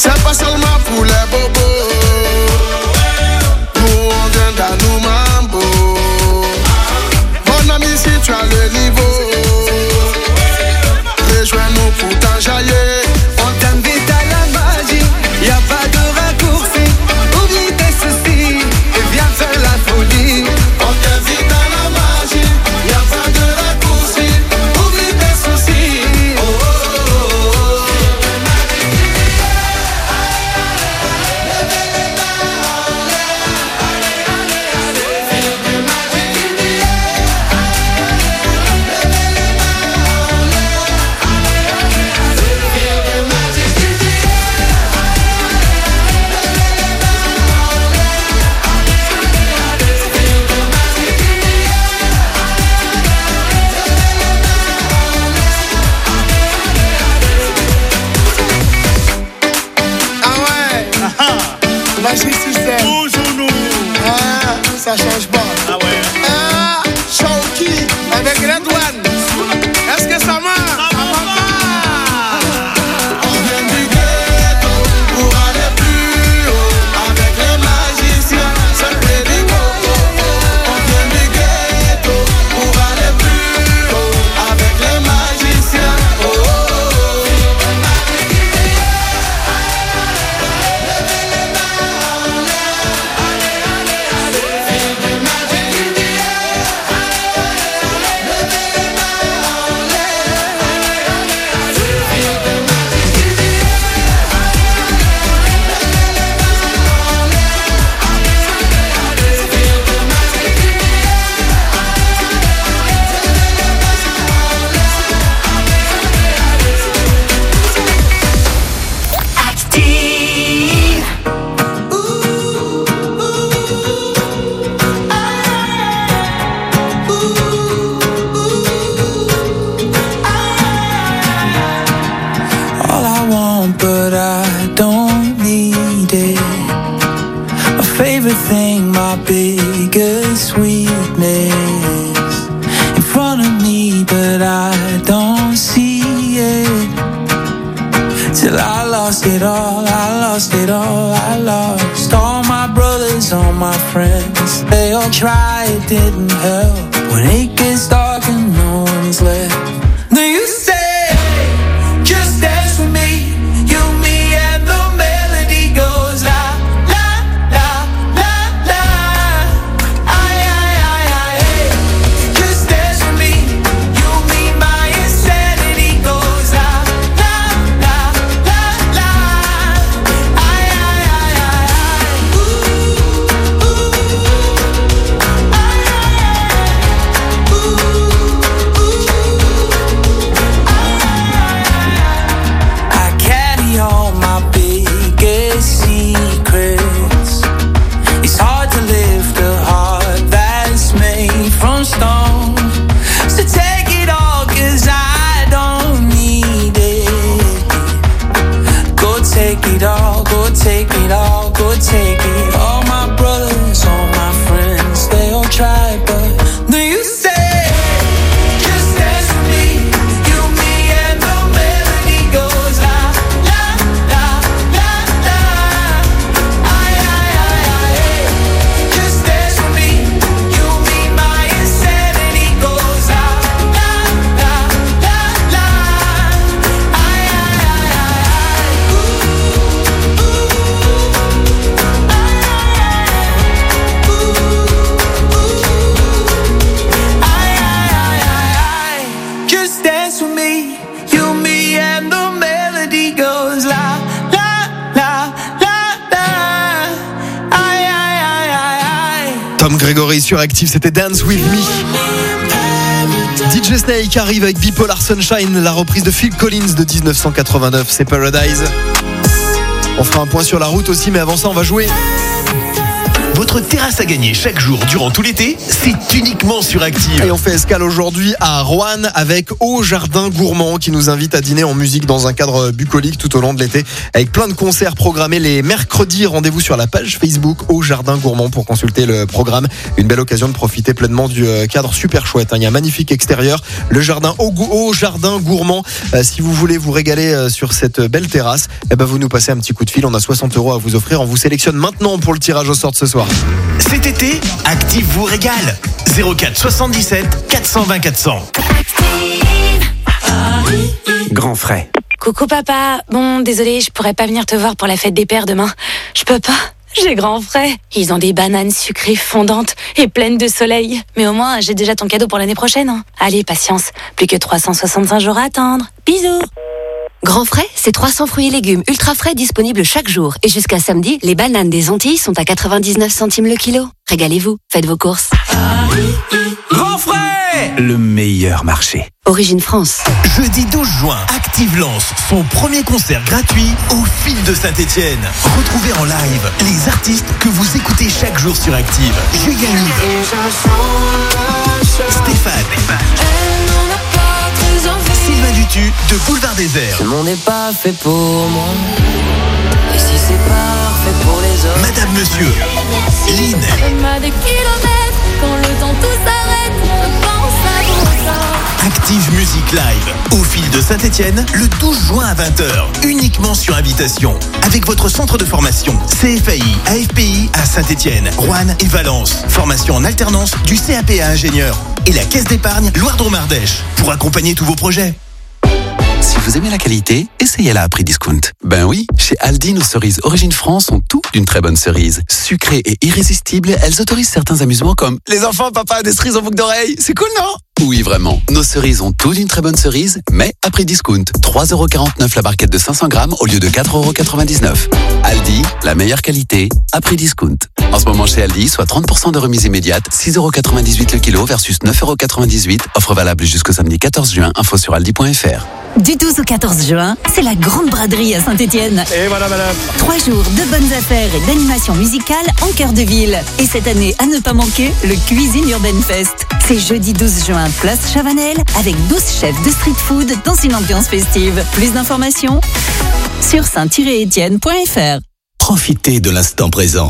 S9: c'est pas seulement pour les bobos. Nous on vient d'Anou Mambo. Mon ami, si tu as le niveau, rejoins-nous pour t'enjailler.
S6: On t'invite à la magie, y a pas de raccourci. Oublie tes soucis et viens faire la folie.
S9: On t'invite à la magie, y a pas de raccourci.
S6: Oublie tes soucis. Oh, oh, oh, oh.
S9: Magic System. Toujours nous. Ah, ça change pas. Ah ouais. Ah, Shawky avec Red One. Est-ce que ça marche? Ça marche pas. On vient du ghetto pour aller plus haut. Avec les magiciens, c'est Prédico. On vient du ghetto pour aller plus haut. Avec les magiciens. Oh, oh, oh.
S6: All I want, but I don't need it. My favorite thing, my biggest weakness. In front of me, but I don't see it. Till I lost it all, I lost it all, I lost all my brothers, all my friends. They all tried, it didn't help. When it gets dark and no one's left. Then you say, just dance with me. You, me, and the melody goes la, la, la, la, la. Ay, ay, ay, ay, ay. Just dance with me. You, me, my insanity goes la, la, la, la, la. Ay, ay, ay, ay, ay. Ooh, ooh, ay, ay, ay. Ooh, ooh. I carry all my biggest secrets. It's hard to lift a heart that's made from stone. So take it all, cause I don't need it. Go take it all, go take it all, go take it. All my brothers, all my friends, they all try, but do you say, just dance with me. You, me, and the melody goes la, la, la, la, la. Ay, ay, ay, ay, ay. Just dance with me. You, me, my insanity goes la, la, la, la, la. Ay, ay, ay, ay, ay. Ooh, ooh, ay, ay, ay. Ooh, ooh, ay, ay, ay, ay, ay. Just dance with me. You, me, and the melody goes la, la, la, la, la. Ay, ay, ay, ay, ay.
S7: Tom Gregory sur Active, c'était Dance With Me. D J Snake arrive avec Bipolar Sunshine, la reprise de Phil Collins de dix-neuf cent quatre-vingt-neuf, c'est Paradise. On fera un point sur la route aussi, mais avant ça, on va jouer.
S2: Votre terrasse à gagner chaque jour durant tout l'été, c'est uniquement sur Active.
S7: Et on fait escale aujourd'hui à Roanne avec Au Jardin Gourmand qui nous invite à dîner en musique dans un cadre bucolique tout au long de l'été avec plein de concerts programmés les mercredis. Rendez-vous sur la page Facebook Au Jardin Gourmand pour consulter le programme. Une belle occasion de profiter pleinement du cadre super chouette. Il y a un magnifique extérieur, le jardin Au, au Jardin Gourmand. Si vous voulez vous régaler sur cette belle terrasse, eh ben vous nous passez un petit coup de fil. On a soixante euros à vous offrir. On vous sélectionne maintenant pour le tirage au sort de ce soir.
S2: Cet été, Active vous régale. zéro quatre soixante-dix-sept quatre cent vingt quatre cents.
S22: Grand frais.
S30: Coucou papa, bon désolé, je pourrais pas venir te voir pour la fête des pères demain. Je peux pas, j'ai grand frais. Ils ont des bananes sucrées fondantes et pleines de soleil. Mais au moins, j'ai déjà ton cadeau pour l'année prochaine. Hein. Allez, patience, plus que trois cent soixante-cinq jours à attendre. Bisous.
S10: Grand frais, c'est trois cents fruits et légumes ultra frais disponibles chaque jour. Et jusqu'à samedi, les bananes des Antilles sont à quatre-vingt-dix-neuf centimes le kilo. Régalez-vous, faites vos courses.
S22: Grand frais, le meilleur marché.
S10: Origine France.
S2: Jeudi douze juin, Active lance son premier concert gratuit au Fil de Saint-Etienne. Retrouvez en live les artistes que vous écoutez chaque jour sur Active. Julien Yves, Stéphane, Sylvain Dutu de Boulevard Désert.
S6: Ce monde n'est pas fait pour moi. Et si c'est parfait pour les autres.
S2: Madame Monsieur, Lynn.
S8: Des kilomètres, quand le temps tout s'arrête, je pense à tout ça.
S2: Active Music Live au Fil de Saint-Etienne le douze juin à vingt heures, uniquement sur invitation. Avec votre centre de formation C F A I, A F P I à Saint-Etienne, Roanne et Valence. Formation en alternance du C A P à ingénieur. Et la Caisse d'épargne Loire-Drôme-Ardèche pour accompagner tous vos projets.
S11: Si vous aimez la qualité, essayez-la à prix discount. Ben oui, chez Aldi, nos cerises Origine France ont tout d'une très bonne cerise. Sucrées et irrésistibles, elles autorisent certains amusements comme les enfants, papa, des cerises en boucle d'oreille. C'est cool, non? Oui, vraiment. Nos cerises ont tout d'une très bonne cerise, mais à prix discount. trois euros quarante-neuf la barquette de cinq cents grammes au lieu de quatre euros quatre-vingt-dix-neuf. Aldi, la meilleure qualité, à prix discount. En ce moment chez Aldi, soit trente pour cent de remise immédiate, six euros quatre-vingt-dix-huit le kilo versus neuf euros quatre-vingt-dix-huit. Offre valable jusqu'au samedi quatorze juin. Info sur aldi point f r.
S17: Du douze au quatorze juin, c'est la grande braderie à Saint-Etienne.
S22: Et voilà madame.
S17: Trois jours de bonnes affaires et d'animation musicale en cœur de ville. Et cette année, à ne pas manquer, le Cuisine Urbaine Fest. C'est jeudi douze juin, place Chavanel, avec douze chefs de street food dans une ambiance festive. Plus d'informations sur saint tiret etienne point f r.
S22: Profitez de l'instant présent.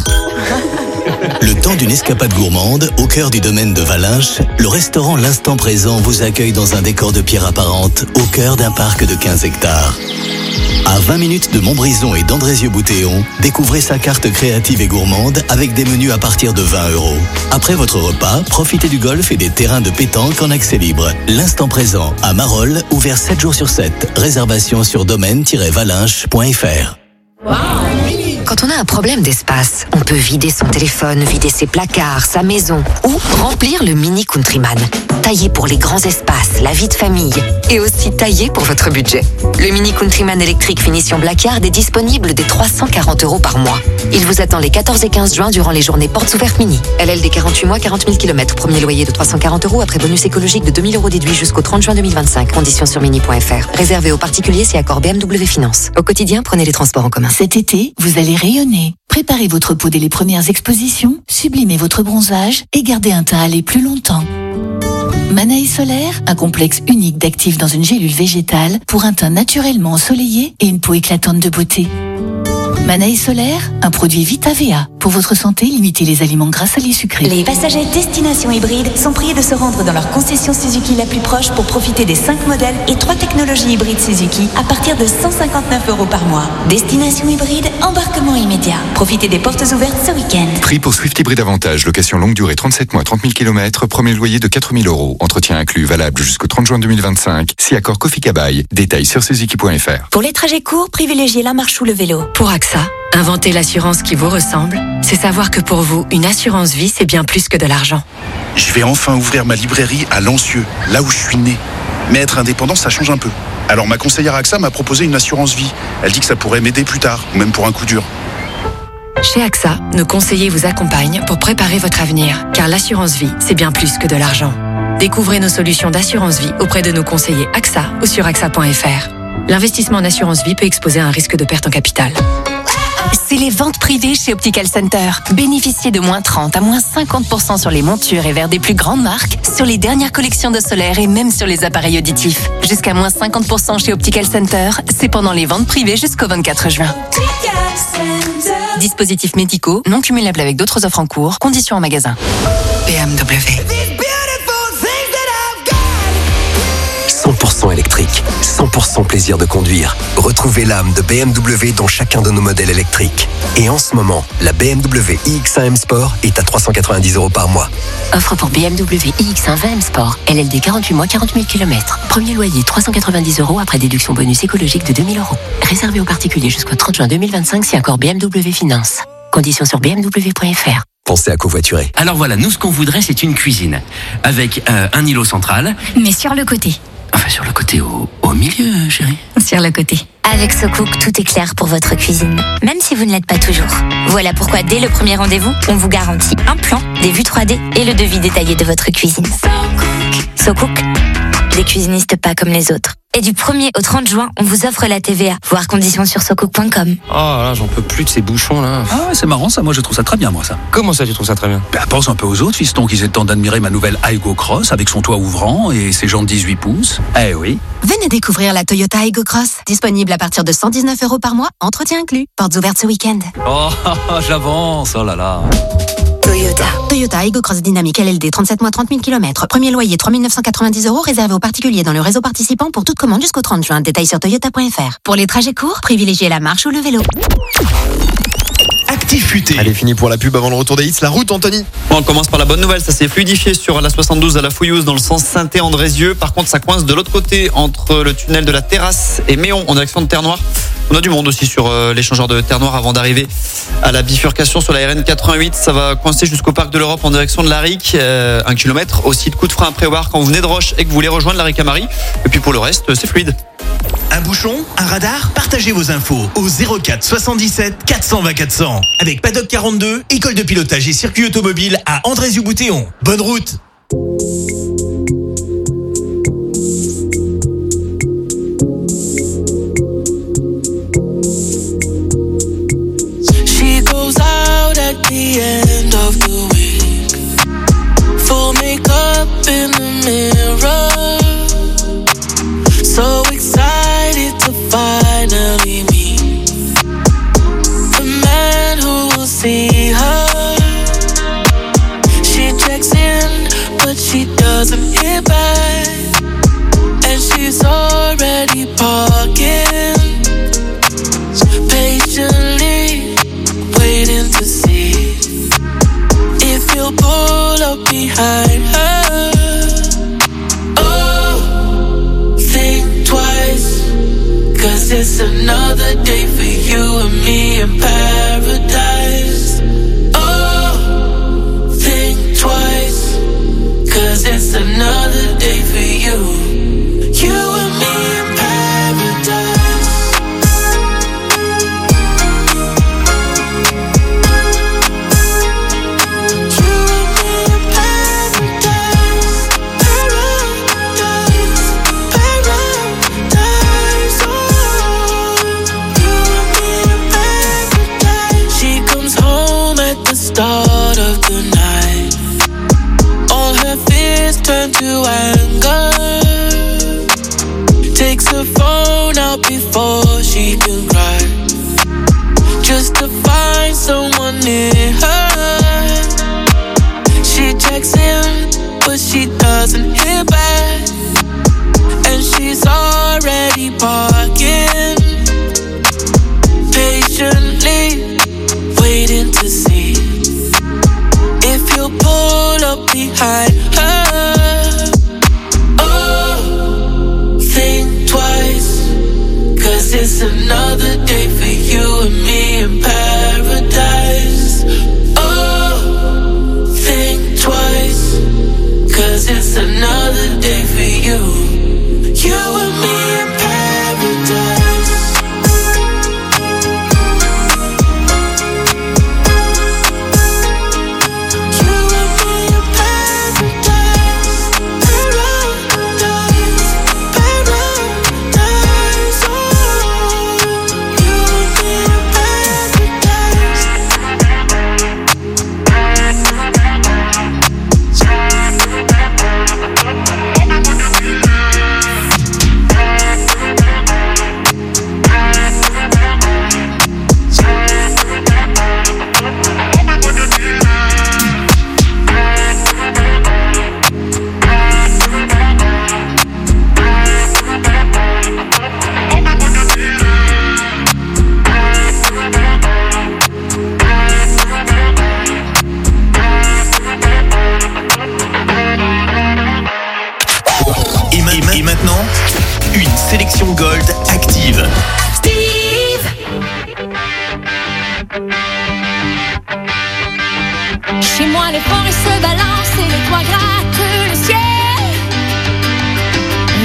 S22: Le temps d'une escapade gourmande, au cœur du domaine de Valinches, le restaurant L'Instant Présent vous accueille dans un décor de pierre apparente, au cœur d'un parc de quinze hectares. À vingt minutes de Montbrison et d'Andrézieux-Boutéon, découvrez sa carte créative et gourmande avec des menus à partir de vingt euros. Après votre repas, profitez du golf et des terrains de pétanque en accès libre. L'Instant Présent à Marolles, ouvert sept jours sur sept. Réservation sur domaine tiret valinches point f r.
S10: Quand on a un problème d'espace, on peut vider son téléphone, vider ses placards, sa maison ou remplir le Mini Countryman. Taillé pour les grands espaces, la vie de famille et aussi taillé pour votre budget. Le Mini Countryman électrique finition Blackard est disponible dès trois cent quarante euros par mois. Il vous attend les quatorze et quinze juin durant les journées portes ouvertes Mini. L L D quarante-huit mois, quarante mille kilomètres. Premier loyer de trois cent quarante euros après bonus écologique de deux mille euros déduit jusqu'au trente juin deux mille vingt-cinq. Conditions sur mini point f r. Réservé aux particuliers si accord B M W Finance. Au quotidien, prenez les transports en commun.
S12: Cet été, vous allez rayonner. Préparez votre peau dès les premières expositions, sublimez votre bronzage et gardez un teint à aller plus longtemps. Manaï Solaire, un complexe unique d'actifs dans une gélule végétale pour un teint naturellement ensoleillé et une peau éclatante de beauté. Manaï Solaire, un produit Vita V A. Pour votre santé, limitez les aliments gras, salés, sucrés.
S13: Les passagers destination hybride sont priés de se rendre dans leur concession Suzuki la plus proche pour profiter des cinq modèles et trois technologies hybrides Suzuki à partir de cent cinquante-neuf euros par mois. Destination hybride, embarquement immédiat. Profitez des portes ouvertes ce week-end.
S14: Prix pour Swift Hybride Avantage, location longue durée trente-sept mois, trente mille kilomètres, premier loyer de quatre mille euros. Entretien inclus, valable jusqu'au trente juin deux mille vingt-cinq. Si accord Kofi Kabaï. Détails sur suzuki point f r.
S13: Pour les trajets courts, privilégiez la marche ou le vélo.
S30: Pour AXA, inventer l'assurance qui vous ressemble, c'est savoir que pour vous, une assurance vie, c'est bien plus que de l'argent.
S15: Je vais enfin ouvrir ma librairie à Lancieux, là où je suis né. Mais être indépendant, ça change un peu. Alors ma conseillère AXA m'a proposé une assurance vie. Elle dit que ça pourrait m'aider plus tard, ou même pour un coup dur.
S30: Chez AXA, nos conseillers vous accompagnent pour préparer votre avenir, car l'assurance vie, c'est bien plus que de l'argent. Découvrez nos solutions d'assurance vie auprès de nos conseillers AXA ou sur A X A point F R. L'investissement en assurance vie peut exposer à un risque de perte en capital.
S17: C'est les ventes privées chez Optical Center. Bénéficiez de moins trente à moins cinquante pour cent sur les montures et verres des plus grandes marques, sur les dernières collections de solaire et même sur les appareils auditifs. Jusqu'à moins cinquante pour cent chez Optical Center, c'est pendant les ventes privées jusqu'au vingt-quatre juin. Dispositifs médicaux, non cumulables avec d'autres offres en cours, conditions en magasin.
S16: B M W. cent pour cent électrique, cent pour cent plaisir de conduire. Retrouvez l'âme de B M W dans chacun de nos modèles électriques. Et en ce moment, la B M W i X un M Sport est à trois cent quatre-vingt-dix euros par mois.
S10: Offre pour B M W i X un vingt M Sport. L L D quarante-huit mois, quarante mille kilomètres. Premier loyer trois cent quatre-vingt-dix euros après déduction bonus écologique de deux mille euros. Réservé aux particuliers jusqu'au trente juin deux mille vingt-cinq si accord B M W Finance. Conditions sur b m w point f r.
S16: Pensez à covoiturer.
S18: Alors voilà, nous ce qu'on voudrait c'est une cuisine. Avec euh, un îlot central.
S19: Mais sur le côté.
S18: Enfin sur le côté, au, au milieu chérie.
S19: Sur le côté.
S20: Avec SoCook, tout est clair pour votre cuisine, même si vous ne l'êtes pas toujours. Voilà pourquoi dès le premier rendez-vous, on vous garantit un plan, des vues trois D et le devis détaillé de votre cuisine. SoCook, des cuisinistes pas comme les autres. Et du premier au trente juin, on vous offre la T V A. Voir conditions sur socook point com.
S31: Oh là, j'en peux plus de ces bouchons là.
S32: Ah ouais, c'est marrant ça, moi je trouve ça très bien moi ça.
S31: Comment ça tu trouves ça très bien?
S32: Bah pense un peu aux autres fistons qui aient le temps d'admirer ma nouvelle Aygo Cross avec son toit ouvrant et ses jantes dix-huit pouces. Eh oui.
S17: Venez découvrir la Toyota Aygo Cross. Disponible à partir de cent dix-neuf euros par mois, entretien inclus. Portes ouvertes ce week-end.
S32: Oh, j'avance, oh là là.
S17: Toyota. Toyota Aygo Cross Dynamique L L D trente-sept mois, trente mille kilomètres. Premier loyer trois mille neuf cent quatre-vingt-dix euros réservé aux particuliers dans le réseau participant pour toute commande jusqu'au trente juin. Détails sur toyota point f r. Pour les trajets courts, privilégiez la marche ou le vélo.
S2: Actif Futé.
S7: Allez, fini pour la pub avant le retour des hits. La route, Anthony.
S3: Bon, on commence par la bonne nouvelle, ça s'est fluidifié sur la soixante-douze à la Fouillouse dans le sens Saint-Andrézieux. Par contre, ça coince de l'autre côté entre le tunnel de la Terrasse et Méon en direction de Terre-Noire. On a du monde aussi sur euh, l'échangeur de Terre-Noire avant d'arriver à la bifurcation sur la R N quatre-vingt-huit. Ça va coincer jusqu'au parc de l'Europe en direction de l'Aric, euh, un kilomètre. Aussi de coup de frein à prévoir quand vous venez de Roche et que vous voulez rejoindre l'Aric à Marie. Et puis pour le reste, c'est fluide.
S2: Un bouchon, un radar, partagez vos infos au zéro quatre soixante-dix-sept quatre cent vingt quatre cents. Avec Paddock quarante-deux, école de pilotage et circuit automobile à Andrézieux-Boutéon. Bonne route.
S6: She goes out at the end of the week, full makeup in the mirror, so excited to finally meet the man who will see her. She checks in, but she does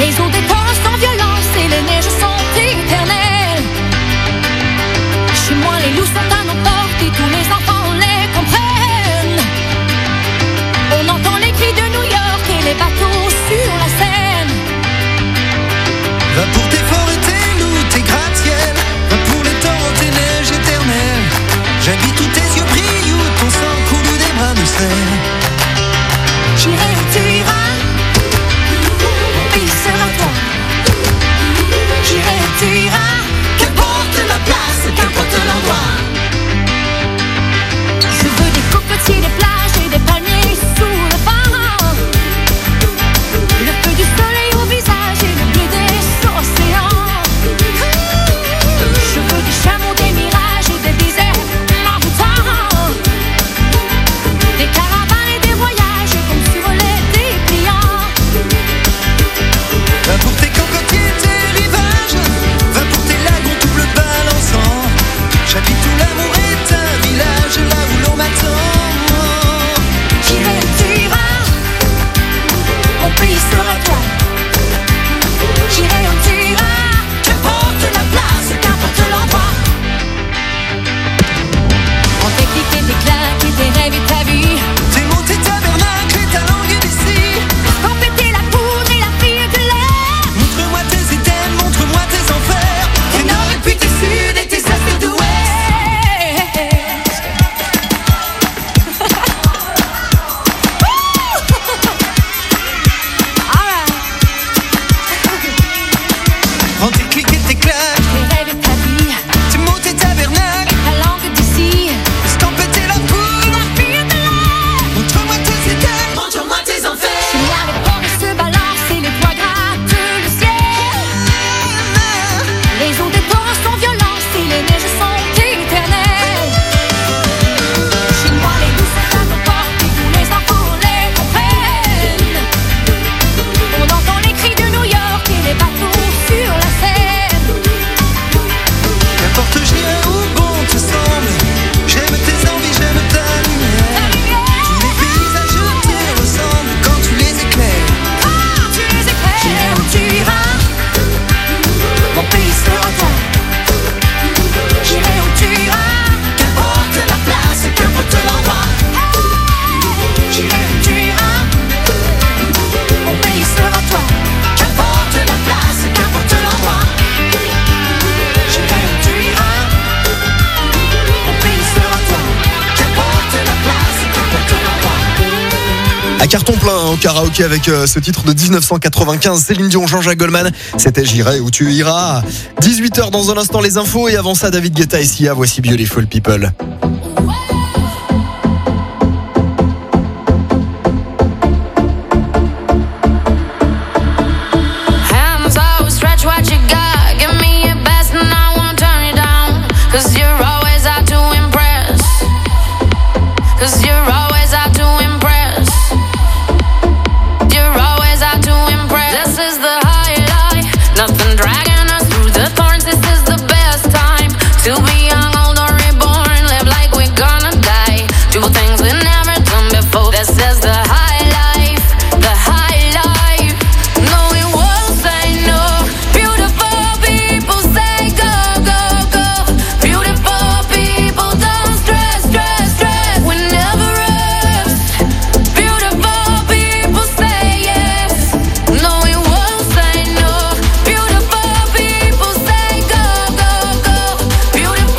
S1: Les eaux des torrents sans violence et les neiges sont éternelles. Chez moi les loups sont à nos portes et tous les enfants les comprennent. On entend les cris de New York et les bateaux sur la Seine.
S4: Va pour tes forêts, tes loups, tes gratte-ciel. Va pour les torrents, tes neiges éternelles. J'habite où tes yeux brillent, où ton sang coule, où des bras me serrent.
S1: J'irai où tu iras, mon pays sera toi. J'irai où tu iras, qu'importe la place, qu'importe l'endroit. Je veux des cocotiers, des plages et des palmiers sous le vent. Le feu du soleil au visage et le bleu des océans. Je veux des chameaux, des mirages et des déserts envoûtants. Des caravanes et des voyages comme sur les dépliants.
S4: Va pour tes cocotiers, tes rivages. Va pour tes lagons double balançant. J'habite où l'amour est un village, là où l'on m'attend.
S1: J'irai où tu iras, mon pays sera toi. J'irai où tu iras, qu'importe la place, qu'importe l'endroit. On t'éclate et tes claques et tes rêves et ta vie.
S4: Tes mots, tes tabernacles et ta langue d'ici.
S1: Quand péter la poudre et la fille de l'air.
S4: Montre-moi tes items, montre-moi tes enfers.
S1: Tes nord et puis tes sud et tes est et d'ouest.
S4: Prends tes clics et tes claques.
S1: Tes rêves et ta vie.
S4: Tes mots, tes tabernacles.
S1: Ta langue d'ici.
S4: Quand péter la poudre.
S1: La fille de l'air.
S4: Montre-moi tes items,
S1: Montre-moi tes enfers. Chez moi les forêts se balancent et les toits grattent le ciel. Les eaux des torrents sont violentes et les neiges sont éternelles. Chez moi les loups sont à nos portes et tous les enfants les comprennent. On entend les cris de New York et les bateaux sur la Seine.
S4: Qu'importe j'irai où bon te semble. J'aime tes envies, j'aime ta lumière. Tous les paysages te ressemblent quand tu les éclaires.
S1: Quand tu les éclaires. J'irai où tu iras, mon pays sera toi. J'irai où tu iras, qu'importe la place, qu'importe l'endroit. J'irai où tu iras, mon pays sera toi. Qu'importe la place, qu'importe l'endroit. J'irai où tu iras, mon pays sera toi. Qu'importe la place, qu'importe l'endroit.
S7: À carton plein au karaoké avec euh, ce titre de dix-neuf cent quatre-vingt-quinze, Céline Dion, Jean-Jacques Goldman. C'était J'irai où tu iras. dix-huit heures dans un instant les infos et avant ça David Guetta et Sia, voici Beautiful People.
S1: Hands out, stretch what you got. Give me your best and I won't turn you down. Cause you're always out to impress. Cause you're always out to impress. You're always out to impress. This is the highlight. Nothing dragging us through the thorns. This is the best time to be young, old or reborn. Live like we're gonna die. Do things we never done before. This is the high life. The high life. No, we won't say no. Beautiful people say go, go, go. Beautiful people don't stress, stress, stress. We never rest. Beautiful people say yes. No, we won't say no. Beautiful people say go, go, go. Beautiful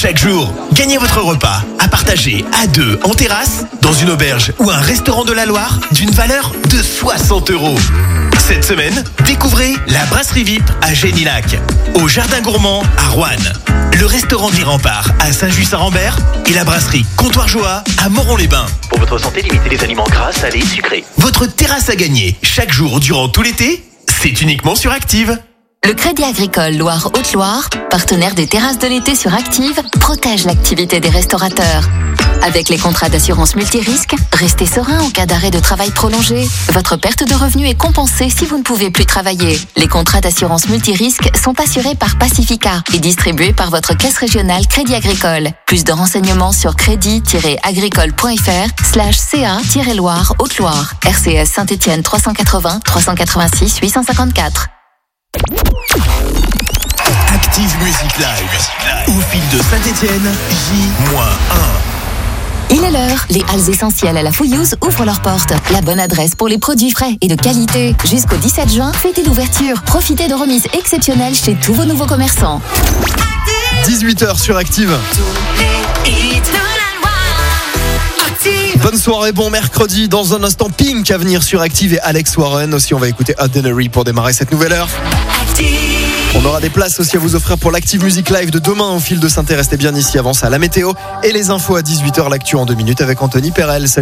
S2: Chaque jour, gagnez votre repas à partager à deux en terrasse, dans une auberge ou un restaurant de la Loire d'une valeur de soixante euros. Cette semaine, découvrez la brasserie V I P à Génilac, au Jardin Gourmand à Roanne, le restaurant des Remparts à Saint-Just-Saint-Rambert et la brasserie Comptoir Joa à Moron-les-Bains.
S5: Pour votre santé, limitez les aliments gras, salés, sucrés.
S2: Votre terrasse à gagner chaque jour durant tout l'été, c'est uniquement sur Active.
S10: Le Crédit Agricole Loire-Haute-Loire, partenaire des terrasses de l'été sur Active, protège l'activité des restaurateurs. Avec les contrats d'assurance multirisque, restez serein en cas d'arrêt de travail prolongé. Votre perte de revenus est compensée si vous ne pouvez plus travailler. Les contrats d'assurance multirisque sont assurés par Pacifica et distribués par votre caisse régionale Crédit Agricole. Plus de renseignements sur crédit-agricole.fr slash ca-loire Haute-Loire. R C S Saint-Étienne trois cent quatre-vingts trois cent quatre-vingt-six huit cent cinquante-quatre.
S2: Active Music Live, au fil de Saint-Étienne, J un.
S10: Il est l'heure. Les halles essentielles à la Fouillouse ouvrent leurs portes. La bonne adresse pour les produits frais et de qualité. Jusqu'au dix-sept juin, fêtez l'ouverture. Profitez de remises exceptionnelles chez tous vos nouveaux commerçants.
S7: dix-huit heures sur Active. Bonne soirée, bon mercredi. Dans un instant, Pink à venir sur Active et Alex Warren. Aussi, on va écouter Ordinary pour démarrer cette nouvelle heure. On aura des places aussi à vous offrir pour l'Active Music Live de demain au fil de Saint. Restez bien ici avant ça. La météo et les infos à dix-huit heures, l'actu en deux minutes avec Anthony Perel. Salut.